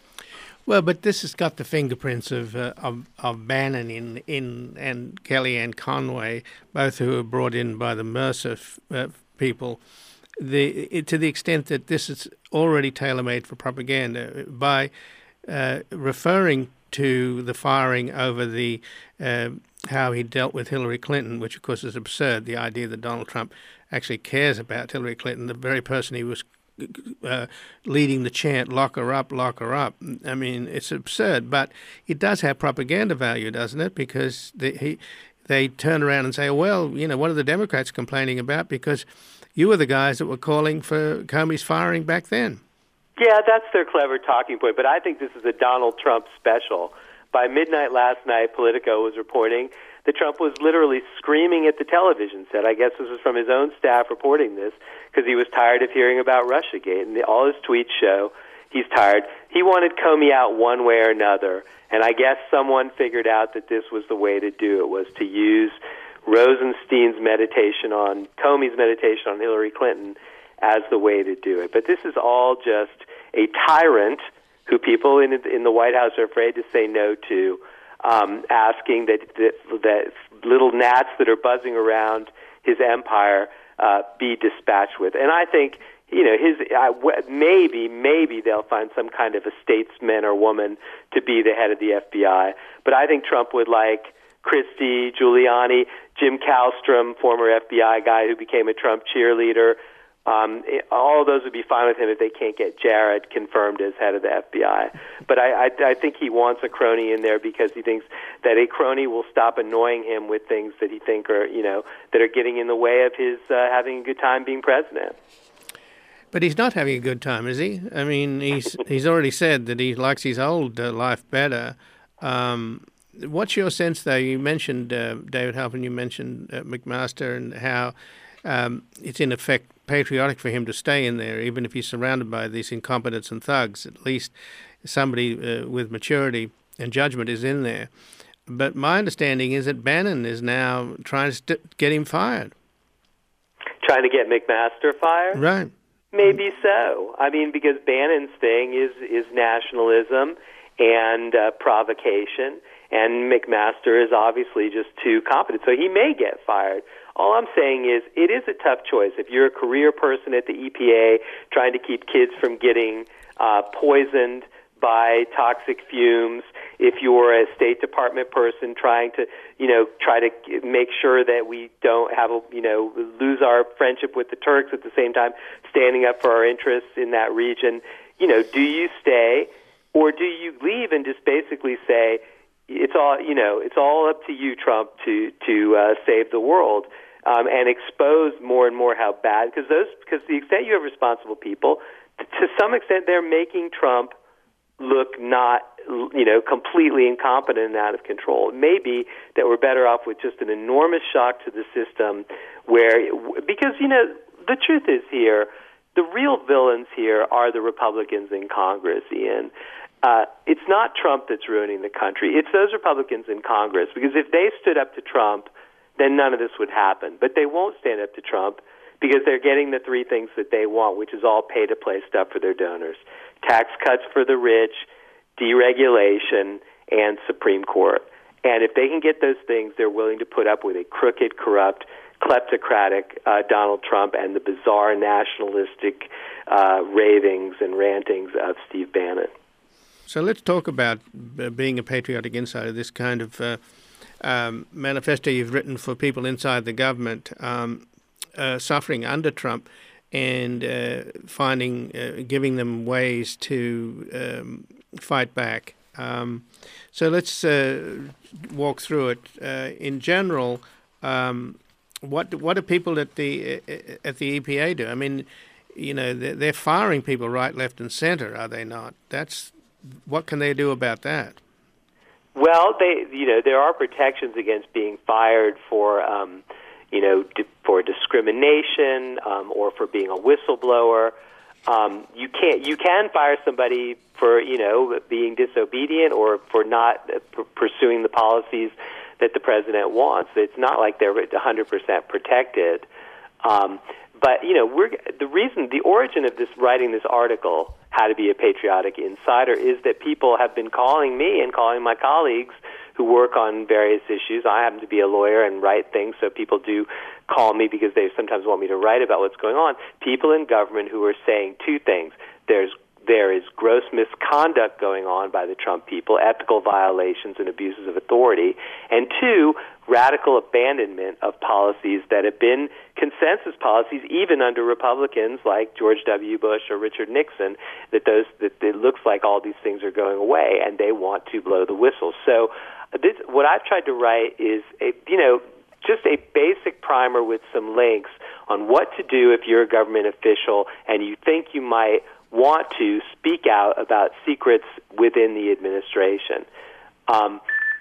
Well, but this has got the fingerprints of uh, of, of Bannon in, in and Kellyanne Conway, both who were brought in by the Mercer uh, people. The, it, to the extent that this is already tailor-made for propaganda, by uh, referring to the firing over the uh, how he dealt with Hillary Clinton, which of course is absurd, the idea that Donald Trump actually cares about Hillary Clinton, the very person he was uh, leading the chant, lock her up, lock her up. I mean, it's absurd, but it does have propaganda value, doesn't it? Because they, he, they turn around and say, well, you know, what are the Democrats complaining about? Because you were the guys that were calling for Comey's firing back then. Yeah, that's their clever talking point, but I think this is a Donald Trump special. By midnight last night, Politico was reporting that Trump was literally screaming at the television set. I guess this was from his own staff reporting this, because he was tired of hearing about Russiagate, and the, all his tweets show he's tired. He wanted Comey out one way or another, and I guess someone figured out that this was the way to do it, was to use Rosenstein's meditation on, Comey's meditation on Hillary Clinton as the way to do it. But this is all just a tyrant who people in in the White House are afraid to say no to, um, asking that, that that little gnats that are buzzing around his empire uh, be dispatched with. And I think, you know, his uh, maybe maybe they'll find some kind of a statesman or woman to be the head of the F B I. But I think Trump would like Christie, Giuliani, Jim Kallstrom, former F B I guy who became a Trump cheerleader. Um, all of those would be fine with him if they can't get Jared confirmed as head of the F B I. But I, I, I think he wants a crony in there because he thinks that a crony will stop annoying him with things that he think are, you know, that are getting in the way of his uh, having a good time being president. But he's not having a good time, is he? I mean, he's he's already said that he likes his old uh, life better. Um, what's your sense, though? You mentioned uh, David Halpern, you mentioned uh, McMaster, and how um, it's in effect patriotic for him to stay in there, even if he's surrounded by these incompetents and thugs. At least somebody uh, with maturity and judgment is in there. But my understanding is that Bannon is now trying to st- get him fired. Trying to get McMaster fired? Right. Maybe so. I mean, because Bannon's thing is, is nationalism and uh, provocation, and McMaster is obviously just too competent, so he may get fired. All I'm saying is it is a tough choice. If you're a career person at the E P A trying to keep kids from getting uh, poisoned by toxic fumes, if you're a State Department person trying to, you know, try to make sure that we don't have a, you know, lose our friendship with the Turks at the same time standing up for our interests in that region, you know, do you stay or do you leave and just basically say, it's all, you know, it's all up to you, Trump, to to uh, save the world, um, and expose more and more how bad, because those, because the extent you have responsible people, to some extent they're making Trump look not, you know, completely incompetent and out of control. It may be that we're better off with just an enormous shock to the system where, because, you know, the truth is here, the real villains here are the Republicans in Congress, Ian. Uh, it's not Trump that's ruining the country. It's those Republicans in Congress, because if they stood up to Trump, then none of this would happen. But they won't stand up to Trump because they're getting the three things that they want, which is all pay-to-play stuff for their donors. Tax cuts for the rich, deregulation, and Supreme Court. And if they can get those things, they're willing to put up with a crooked, corrupt, kleptocratic uh, Donald Trump and the bizarre nationalistic uh, ravings and rantings of Steve Bannon. So let's talk about uh, being a patriotic insider, this kind of uh, um, manifesto you've written for people inside the government um, uh, suffering under Trump, and uh, finding, uh, giving them ways to um, fight back. Um, so let's uh, walk through it. Uh, in general, um, what what do people at the at the E P A do? I mean, you know, they're, they're firing people right, left, and center, are they not? That's what can they do about that? Well, they, you know, there are protections against being fired for. Um, you know, di- for discrimination um, or for being a whistleblower. Um, you can't. You can fire somebody for, you know, being disobedient or for not uh, p- pursuing the policies that the president wants. It's not like they're one hundred percent protected. Um, but, you know, we're the reason, the origin of this writing this article, How to Be a Patriotic Insider, is that people have been calling me and calling my colleagues who work on various issues. I happen to be a lawyer and write things, so people do call me because they sometimes want me to write about what's going on. People in government who are saying two things. There's there is gross misconduct going on by the Trump people, ethical violations and abuses of authority, and two, radical abandonment of policies that have been consensus policies even under Republicans like George W. Bush or Richard Nixon, that those that it looks like all these things are going away and they want to blow the whistle. So this, what I've tried to write is a, you know, just a basic primer with some links on what to do if you're a government official and you think you might want to speak out about secrets within the administration. Um,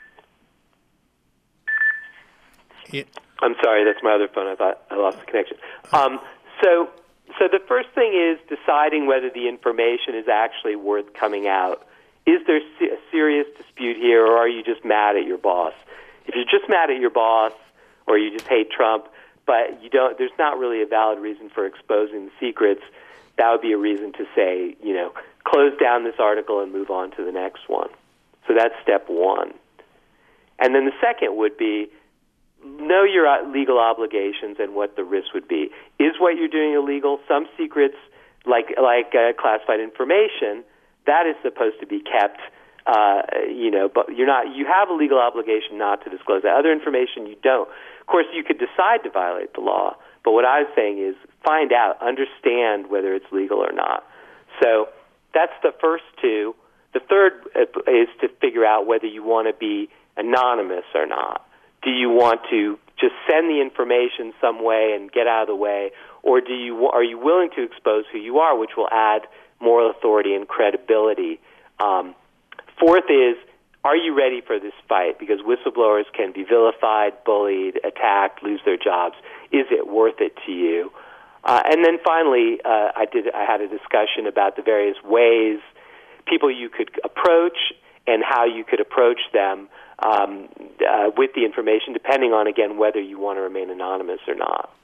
yeah. I'm sorry, that's my other phone. I thought I lost the connection. Um, so, so the first thing is deciding whether the information is actually worth coming out. Is there a serious dispute here, or are you just mad at your boss? If you're just mad at your boss, or you just hate Trump, but you don't, there's not really a valid reason for exposing the secrets, that would be a reason to say, you know, close down this article and move on to the next one. So that's step one. And then the second would be know your legal obligations and what the risk would be. Is what you're doing illegal? Some secrets, like like uh, classified information, that is supposed to be kept. Uh, you know, but you're not. You have a legal obligation not to disclose that. Other information you don't. Of course, you could decide to violate the law. But what I was saying is find out, understand whether it's legal or not. So that's the first two. The third is to figure out whether you want to be anonymous or not. Do you want to just send the information some way and get out of the way, or do you are you willing to expose who you are, which will add moral authority and credibility? Um, fourth is, are you ready for this fight? Because whistleblowers can be vilified, bullied, attacked, lose their jobs. Is it worth it to you? Uh, and then finally, uh, I did. I had a discussion about the various ways people you could approach and how you could approach them um, uh, with the information, depending on, again, whether you want to remain anonymous or not.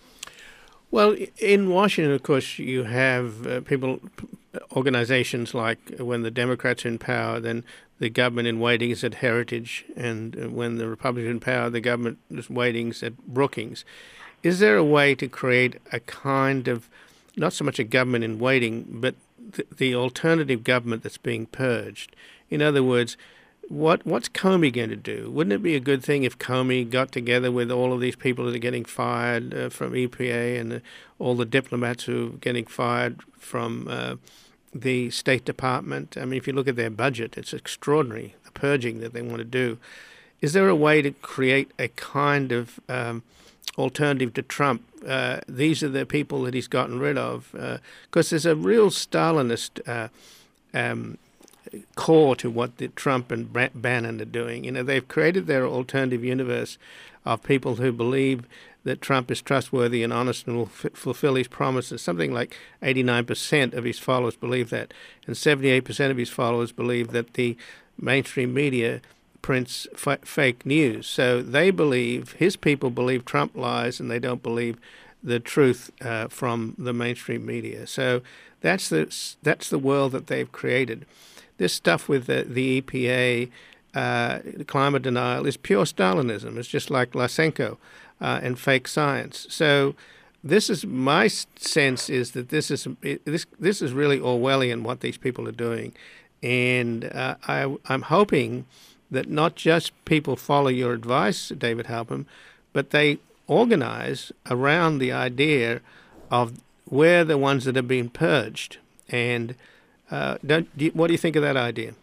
Well, in Washington, of course, you have uh, people, organizations like when the Democrats are in power, then the government in waiting is at Heritage, and uh, when the Republicans are in power, the government is waiting is at Brookings. Is there a way to create a kind of, not so much a government in waiting, but th- the alternative government that's being purged? In other words, what what's Comey going to do? Wouldn't it be a good thing if Comey got together with all of these people that are getting fired uh, from E P A and uh, all the diplomats who are getting fired from uh, the State Department? I mean, if you look at their budget, it's extraordinary, the purging that they want to do. Is there a way to create a kind of um, alternative to Trump? Uh, these are the people that he's gotten rid of. Because uh, there's a real Stalinist uh, um, core to what the Trump and Bannon are doing. You know, they've created their alternative universe of people who believe that Trump is trustworthy and honest and will f- fulfill his promises. Something like eighty-nine percent of his followers believe that, and seventy-eight percent of his followers believe that the mainstream media prints f- fake news. So they believe, his people believe Trump lies, and they don't believe the truth uh, from the mainstream media. So that's the that's the world that they've created. This stuff with the, the E P A, uh, climate denial, is pure Stalinism. It's just like Lysenko uh, and fake science. So this is my sense is that this is this this is really Orwellian what these people are doing, and uh, I, I'm hoping that not just people follow your advice, David Halpern, but they organize around the idea of we're the ones that have been purged. And uh, don't, do you, what do you think of that idea?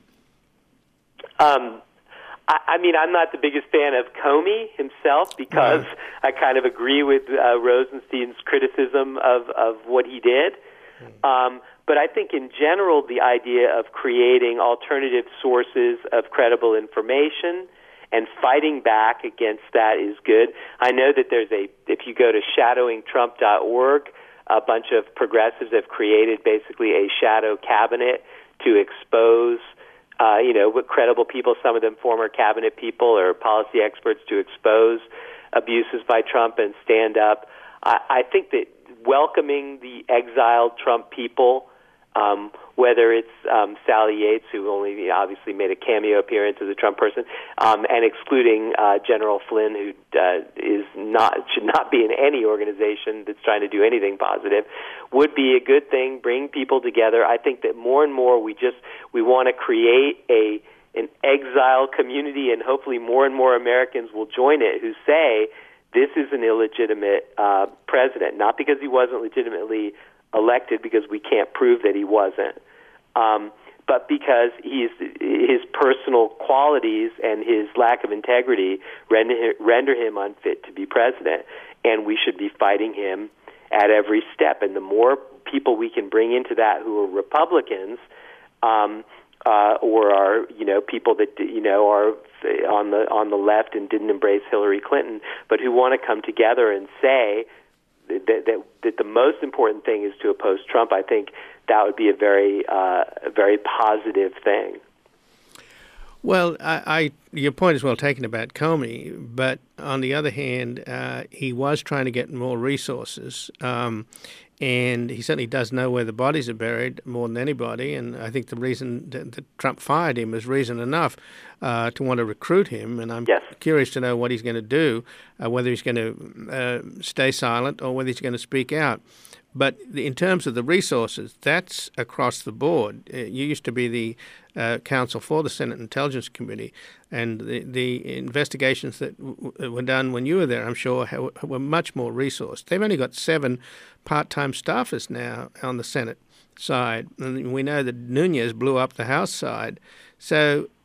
Um, I, I mean, I'm not the biggest fan of Comey himself because right. I kind of agree with uh, Rosenstein's criticism of, of what he did. Mm. Um, but I think in general, the idea of creating alternative sources of credible information and fighting back against that is good. I know that there's a, if you go to shadowing trump dot org, a bunch of progressives have created basically a shadow cabinet to expose, uh, you know, what credible people, some of them former cabinet people or policy experts, to expose abuses by Trump and stand up. I, I think that welcoming the exiled Trump people, Um, whether it's um, Sally Yates, who only you know, obviously made a cameo appearance as a Trump person, um, and excluding uh, General Flynn, who uh, is not should not be in any organization that's trying to do anything positive, would be a good thing. Bring people together. I think that more and more we just we want to create a an exile community, and hopefully more and more Americans will join it who say this is an illegitimate uh, president, not because he wasn't legitimately elected, because we can't prove that he wasn't, um, but because he's, his personal qualities and his lack of integrity render, render him unfit to be president, and we should be fighting him at every step. And the more people we can bring into that who are Republicans um, uh, or are you know people that you know are on the on the left and didn't embrace Hillary Clinton, but who want to come together and say That, that, that the most important thing is to oppose Trump, I think that would be a very, uh, a very positive thing. Well, I, I, your point is well taken about Comey, but on the other hand, uh, he was trying to get more resources, um, and he certainly does know where the bodies are buried more than anybody, and I think the reason that, that Trump fired him is reason enough uh, to want to recruit him, and I'm yes. curious to know what he's going to do, uh, whether he's going to uh, stay silent or whether he's going to speak out. But in terms of the resources, that's across the board. You used to be the uh, counsel for the Senate Intelligence Committee, and the, the investigations that w- were done when you were there, I'm sure, ha- were much more resourced. They've only got seven part-time staffers now on the Senate side, and we know that Nunes blew up the House side. So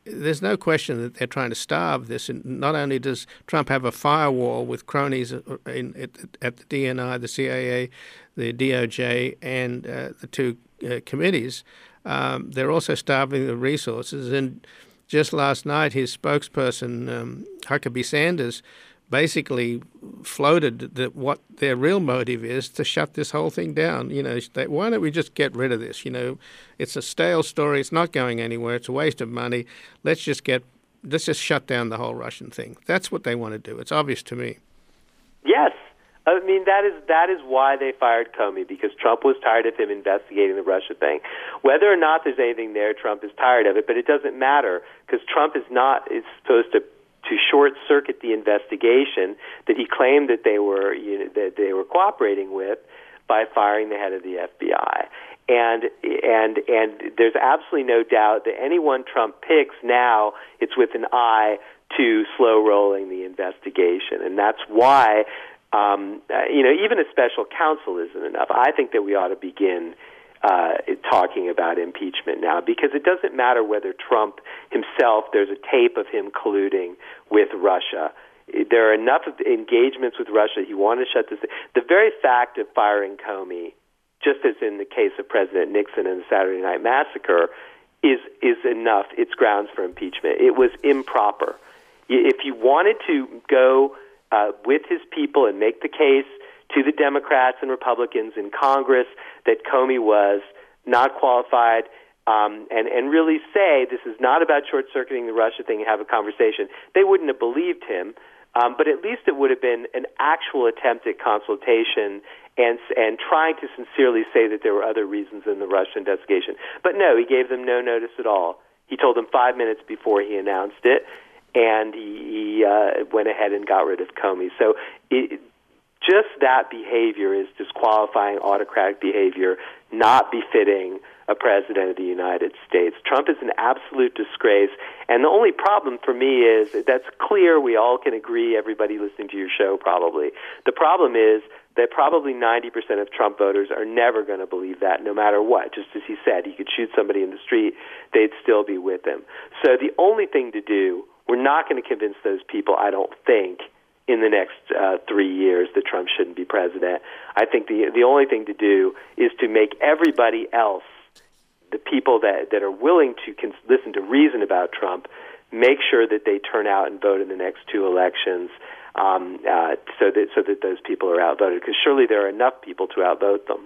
there's no question that they're trying to starve this. And not only does Trump have a firewall with cronies in, at, at the D N I, the C I A, the D O J, and uh, the two uh, committees, um, they're also starving the resources. And just last night, his spokesperson, um, Huckabee Sanders, basically floated that what their real motive is to shut this whole thing down. You know, they, why don't we just get rid of this? You know, it's a stale story. It's not going anywhere. It's a waste of money. Let's just get, let's just shut down the whole Russian thing. That's what they want to do. It's obvious to me. Yes. I mean, that is that is why they fired Comey, because Trump was tired of him investigating the Russia thing. Whether or not there's anything there, Trump is tired of it, but it doesn't matter, because Trump is not is supposed to to short-circuit the investigation that he claimed that they were you know, that they were cooperating with by firing the head of the F B I. And and and there's absolutely no doubt that anyone Trump picks now, it's with an eye to slow-rolling the investigation, and that's why um, uh, you know even a special counsel isn't enough. I think that we ought to begin Uh, talking about impeachment now, because it doesn't matter whether Trump himself, there's a tape of him colluding with Russia. There are enough of engagements with Russia. He wanted to shut this. The very fact of firing Comey, just as in the case of President Nixon and the Saturday Night Massacre, is is enough. It's grounds for impeachment. It was improper. If you wanted to go uh, with his people and make the case to the Democrats and Republicans in Congress that Comey was not qualified, um, and, and really say this is not about short-circuiting the Russia thing and have a conversation, they wouldn't have believed him. Um, but at least it would have been an actual attempt at consultation and and trying to sincerely say that there were other reasons in the Russia investigation. But no, he gave them no notice at all. He told them five minutes before he announced it, and he, he uh, went ahead and got rid of Comey. So it, just that behavior is disqualifying autocratic behavior, not befitting a president of the United States. Trump is an absolute disgrace, and the only problem for me is, that's clear, we all can agree, everybody listening to your show probably. The problem is that probably ninety percent of Trump voters are never going to believe that, no matter what. Just as he said, he could shoot somebody in the street, they'd still be with him. So the only thing to do, we're not going to convince those people, I don't think, in the next uh, three years that Trump shouldn't be president. I think the the only thing to do is to make everybody else, the people that, that are willing to cons- listen to reason about Trump, make sure that they turn out and vote in the next two elections, um, uh, so that so that those people are outvoted. Because surely there are enough people to outvote them.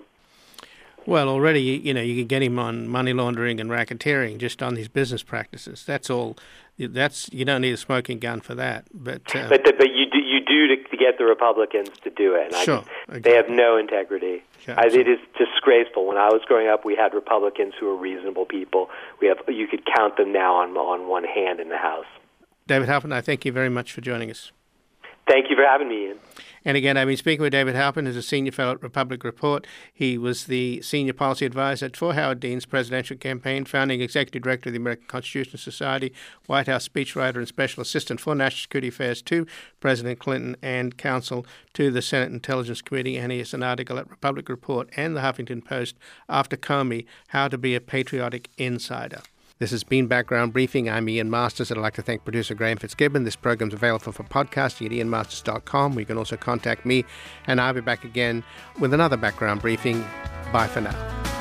Well, already, you know, you can get him on money laundering and racketeering just on these business practices. That's all. That's you don't need a smoking gun for that. But uh, but, the, but you do you do to, to get the Republicans to do it. And sure, I just, exactly. They have no integrity. Sure, I, it is disgraceful. When I was growing up, we had Republicans who were reasonable people. We have you could count them now on on one hand in the House. David Halpin, I thank you very much for joining us. Thank you for having me, Ian. And again, I've been speaking with David Halpin, who's a senior fellow at Republic Report. He was the senior policy advisor for Howard Dean's presidential campaign, founding executive director of the American Constitution Society, White House speechwriter and special assistant for national security affairs to President Clinton, and counsel to the Senate Intelligence Committee. And he has an article at Republic Report and the Huffington Post, After Comey, How to Be a Patriotic Insider. This has been Background Briefing. I'm Ian Masters, and I'd like to thank producer Graham Fitzgibbon. This program's available for podcasting at ian masters dot com. You can also contact me, and I'll be back again with another Background Briefing. Bye for now.